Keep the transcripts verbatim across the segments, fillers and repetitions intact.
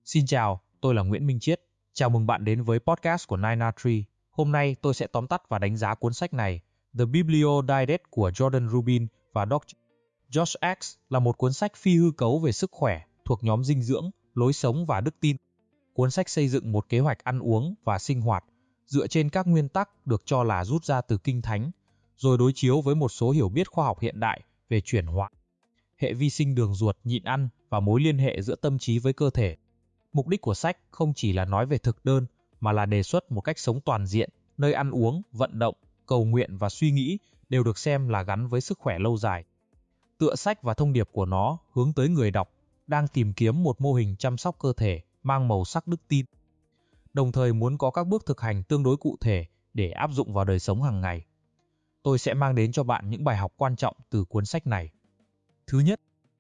Xin chào, tôi là Nguyễn Minh Chiết. Chào mừng bạn đến với podcast của Nine R Tree. Hôm nay tôi sẽ tóm tắt và đánh giá cuốn sách này, The Biblio Diet của Jordan Rubin và doctor Josh X, là một cuốn sách phi hư cấu về sức khỏe thuộc nhóm dinh dưỡng, lối sống và đức tin. Cuốn sách xây dựng một kế hoạch ăn uống và sinh hoạt dựa trên các nguyên tắc được cho là rút ra từ Kinh Thánh, rồi đối chiếu với một số hiểu biết khoa học hiện đại về chuyển hóa, hệ vi sinh đường ruột, nhịn ăn và mối liên hệ giữa tâm trí với cơ thể. Mục đích của sách không chỉ là nói về thực đơn, mà là đề xuất một cách sống toàn diện, nơi ăn uống, vận động, cầu nguyện và suy nghĩ đều được xem là gắn với sức khỏe lâu dài. Tựa sách và thông điệp của nó hướng tới người đọc đang tìm kiếm một mô hình chăm sóc cơ thể mang màu sắc đức tin, đồng thời muốn có các bước thực hành tương đối cụ thể để áp dụng vào đời sống hàng ngày. Tôi sẽ mang đến cho bạn những bài học quan trọng từ cuốn sách này. Thứ nhất,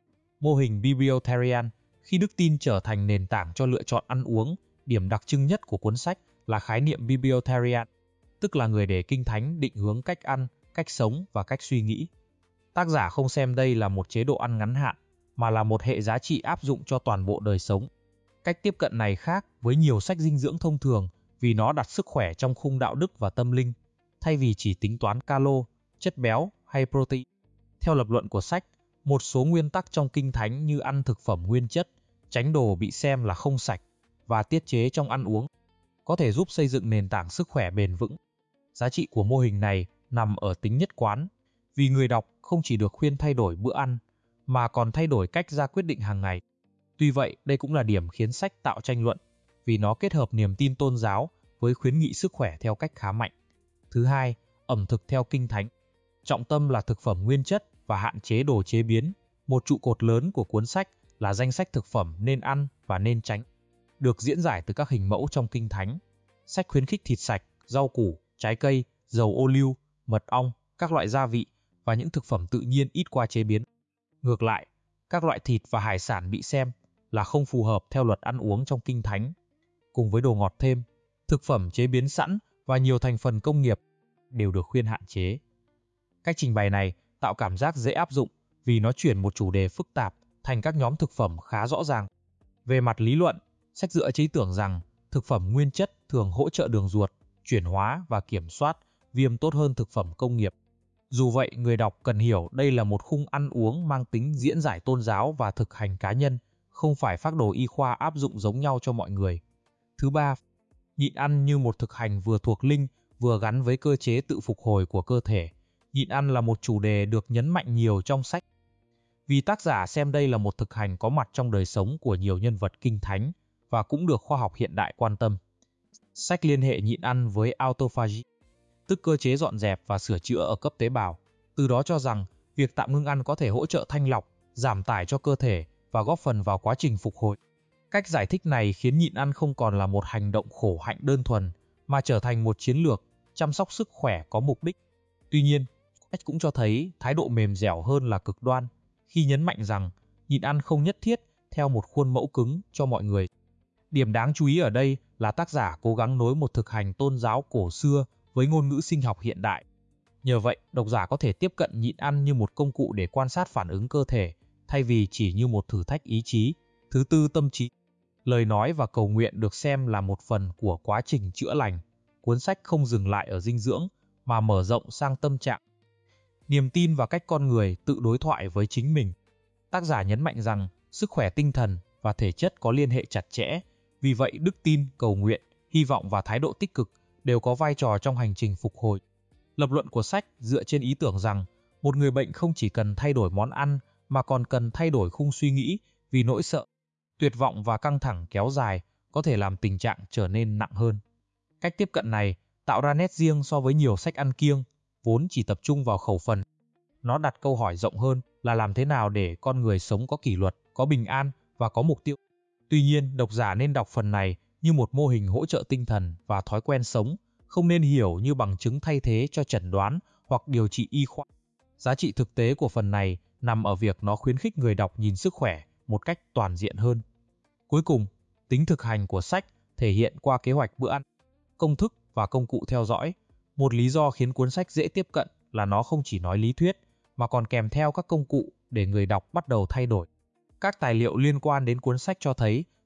mô hình Bibliotarian. Khi đức tin trở thành nền tảng cho lựa chọn ăn uống, điểm đặc trưng nhất của cuốn sách là khái niệm Bibliotarian, tức là người để Kinh Thánh định hướng cách ăn, cách sống và cách suy nghĩ. Tác giả không xem đây là một chế độ ăn ngắn hạn, mà là một hệ giá trị áp dụng cho toàn bộ đời sống. Cách tiếp cận này khác với nhiều sách dinh dưỡng thông thường vì nó đặt sức khỏe trong khung đạo đức và tâm linh, thay vì chỉ tính toán calo, chất béo hay protein. Theo lập luận của sách, một số nguyên tắc trong Kinh Thánh như ăn thực phẩm nguyên chất, tránh đồ bị xem là không sạch và tiết chế trong ăn uống có thể giúp xây dựng nền tảng sức khỏe bền vững. Giá trị của mô hình này nằm ở tính nhất quán, vì người đọc không chỉ được khuyên thay đổi bữa ăn, mà còn thay đổi cách ra quyết định hàng ngày. Tuy vậy, đây cũng là điểm khiến sách tạo tranh luận, vì nó kết hợp niềm tin tôn giáo với khuyến nghị sức khỏe theo cách khá mạnh. Thứ hai, ẩm thực theo Kinh Thánh. Trọng tâm là thực phẩm nguyên chất và hạn chế đồ chế biến. Một trụ cột lớn của cuốn sách là danh sách thực phẩm nên ăn và nên tránh, được diễn giải từ các hình mẫu trong Kinh Thánh. Sách khuyến khích thịt sạch, rau củ, trái cây, dầu ô liu, mật ong, các loại gia vị và những thực phẩm tự nhiên ít qua chế biến. Ngược lại, các loại thịt và hải sản bị xem là không phù hợp theo luật ăn uống trong Kinh Thánh. Cùng với đồ ngọt thêm, thực phẩm chế biến sẵn và nhiều thành phần công nghiệp đều được khuyên hạn chế. Cách trình bày này tạo cảm giác dễ áp dụng vì nó chuyển một chủ đề phức tạp thành các nhóm thực phẩm khá rõ ràng. Về mặt lý luận, sách dựa trên ý tưởng rằng thực phẩm nguyên chất thường hỗ trợ đường ruột, chuyển hóa và kiểm soát viêm tốt hơn thực phẩm công nghiệp. Dù vậy, người đọc cần hiểu đây là một khung ăn uống mang tính diễn giải tôn giáo và thực hành cá nhân, không phải phác đồ y khoa áp dụng giống nhau cho mọi người. Thứ ba, nhịn ăn như một thực hành vừa thuộc linh, vừa gắn với cơ chế tự phục hồi của cơ thể. Nhịn ăn là một chủ đề được nhấn mạnh nhiều trong sách, vì tác giả xem đây là một thực hành có mặt trong đời sống của nhiều nhân vật Kinh Thánh và cũng được khoa học hiện đại quan tâm. Sách liên hệ nhịn ăn với autophagy, tức cơ chế dọn dẹp và sửa chữa ở cấp tế bào, từ đó cho rằng việc tạm ngưng ăn có thể hỗ trợ thanh lọc, giảm tải cho cơ thể và góp phần vào quá trình phục hồi. Cách giải thích này khiến nhịn ăn không còn là một hành động khổ hạnh đơn thuần, mà trở thành một chiến lược chăm sóc sức khỏe có mục đích. Tuy nhiên, sách cũng cho thấy thái độ mềm dẻo hơn là cực đoan, khi nhấn mạnh rằng nhịn ăn không nhất thiết theo một khuôn mẫu cứng cho mọi người. Điểm đáng chú ý ở đây là tác giả cố gắng nối một thực hành tôn giáo cổ xưa với ngôn ngữ sinh học hiện đại. Nhờ vậy, độc giả có thể tiếp cận nhịn ăn như một công cụ để quan sát phản ứng cơ thể, thay vì chỉ như một thử thách ý chí. Thứ tư, tâm trí. Lời nói và cầu nguyện được xem là một phần của quá trình chữa lành. Cuốn sách không dừng lại ở dinh dưỡng, mà mở rộng sang tâm trạng, niềm tin và cách con người tự đối thoại với chính mình. Tác giả nhấn mạnh rằng sức khỏe tinh thần và thể chất có liên hệ chặt chẽ, vì vậy đức tin, cầu nguyện, hy vọng và thái độ tích cực đều có vai trò trong hành trình phục hồi. Lập luận của sách dựa trên ý tưởng rằng một người bệnh không chỉ cần thay đổi món ăn mà còn cần thay đổi khung suy nghĩ, vì nỗi sợ, tuyệt vọng và căng thẳng kéo dài có thể làm tình trạng trở nên nặng hơn. Cách tiếp cận này tạo ra nét riêng so với nhiều sách ăn kiêng, vốn chỉ tập trung vào khẩu phần. Nó đặt câu hỏi rộng hơn là làm thế nào để con người sống có kỷ luật, có bình an và có mục tiêu. Tuy nhiên, độc giả nên đọc phần này như một mô hình hỗ trợ tinh thần và thói quen sống, không nên hiểu như bằng chứng thay thế cho chẩn đoán hoặc điều trị y khoa. Giá trị thực tế của phần này nằm ở việc nó khuyến khích người đọc nhìn sức khỏe một cách toàn diện hơn. Cuối cùng, tính thực hành của sách thể hiện qua kế hoạch bữa ăn, công thức và công cụ theo dõi. Một lý do khiến cuốn sách dễ tiếp cận là nó không chỉ nói lý thuyết, mà còn kèm theo các công cụ để người đọc bắt đầu thay đổi. Các tài liệu liên quan đến cuốn sách cho thấy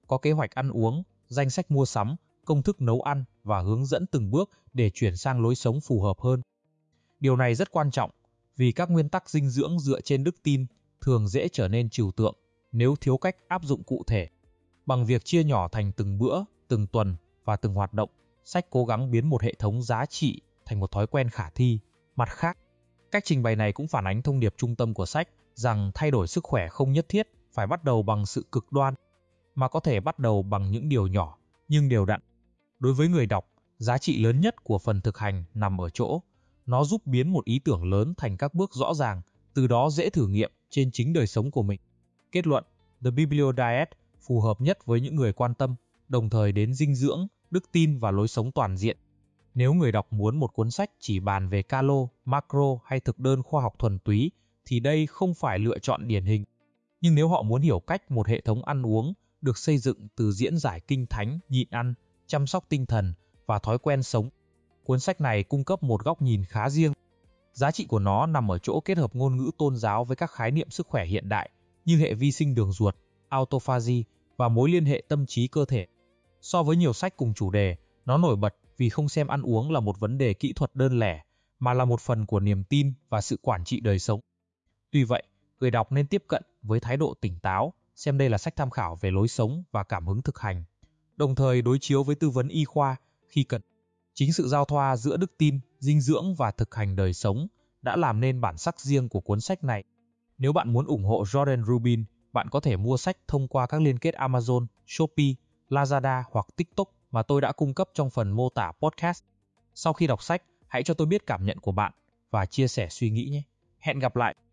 có kế hoạch ăn uống, danh sách mua sắm, công thức nấu ăn và hướng dẫn từng bước để chuyển sang lối sống phù hợp hơn. Điều này rất quan trọng vì các nguyên tắc dinh dưỡng dựa trên đức tin thường dễ trở nên trừu tượng nếu thiếu cách áp dụng cụ thể. Bằng việc chia nhỏ thành từng bữa, từng tuần và từng hoạt động, sách cố gắng biến một hệ thống giá trị thành một thói quen khả thi. Mặt khác, cách trình bày này cũng phản ánh thông điệp trung tâm của sách rằng thay đổi sức khỏe không nhất thiết phải bắt đầu bằng sự cực đoan, mà có thể bắt đầu bằng những điều nhỏ nhưng đều đặn. Đối với người đọc, giá trị lớn nhất của phần thực hành nằm ở chỗ nó giúp biến một ý tưởng lớn thành các bước rõ ràng, từ đó dễ thử nghiệm trên chính đời sống của mình. Kết luận, The Biblio Diet phù hợp nhất với những người quan tâm, đồng thời đến dinh dưỡng, đức tin và lối sống toàn diện. Nếu người đọc muốn một cuốn sách chỉ bàn về calo, macro hay thực đơn khoa học thuần túy, thì đây không phải lựa chọn điển hình. Nhưng nếu họ muốn hiểu cách một hệ thống ăn uống được xây dựng từ diễn giải kinh thánh, nhịn ăn, chăm sóc tinh thần và thói quen sống, cuốn sách này cung cấp một góc nhìn khá riêng. Giá trị của nó nằm ở chỗ kết hợp ngôn ngữ tôn giáo với các khái niệm sức khỏe hiện đại như hệ vi sinh đường ruột, autophagy và mối liên hệ tâm trí cơ thể. So với nhiều sách cùng chủ đề, nó nổi bật vì không xem ăn uống là một vấn đề kỹ thuật đơn lẻ, mà là một phần của niềm tin và sự quản trị đời sống. Tuy vậy, người đọc nên tiếp cận với thái độ tỉnh táo, xem đây là sách tham khảo về lối sống và cảm hứng thực hành, đồng thời đối chiếu với tư vấn y khoa khi cần. Chính sự giao thoa giữa đức tin, dinh dưỡng và thực hành đời sống đã làm nên bản sắc riêng của cuốn sách này. Nếu bạn muốn ủng hộ Jordan Rubin, bạn có thể mua sách thông qua các liên kết Amazon, Shopee, Lazada hoặc TikTok mà tôi đã cung cấp trong phần mô tả podcast. Sau khi đọc sách, hãy cho tôi biết cảm nhận của bạn và chia sẻ suy nghĩ nhé. Hẹn gặp lại!